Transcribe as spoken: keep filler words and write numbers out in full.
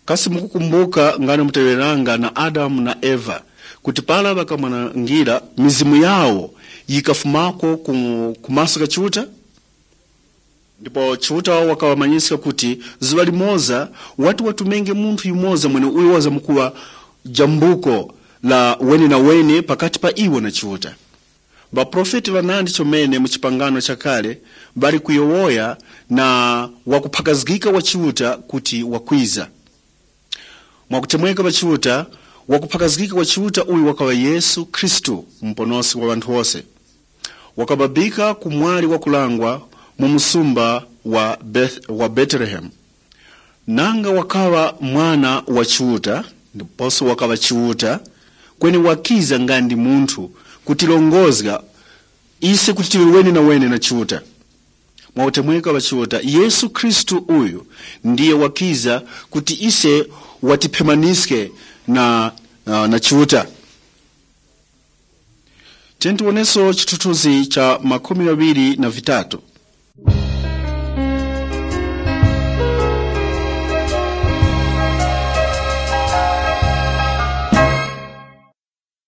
kasi mukukumbuka ngati mutaweranga na Adamu na Eva kuti pala bakamanangira mizimu yawo yikafumako kumaso ka chiuta, ndipo chiuta wakawamanyisa kuti zuwa limoza watu watumenge munthu yumoza mwene uyo waza mukuwa jambuko la weni na weni pakati pa iwo na chiuta. Baprofeti vanandi chomene muchipangano chakale bali kuyowoya na wakuphakazgika wa chiuta kuti wakwiza. Mwakutemweka wa chiuta, wakuphakazgika wa chiuta uyu wakawa Yesu Kristu mponosi wa vantu wose. Wakababika kumwali wakulangwa mumusumba wa, Beth, wa Bethlehem. Nanga wakawa mwana wa chiuta, ndiposo wakawa chiuta, kweni wakiza ngandi muntu kutilongozga ise kutiliweni na wene na chiuta. Mwautemweka wa chiuta, Yesu Kristu uyu ndiye wakiza kuti ise watipemaniske na, na, na chiuta. Tentu woneso chitutuzi cha makumi mawili na vitatu.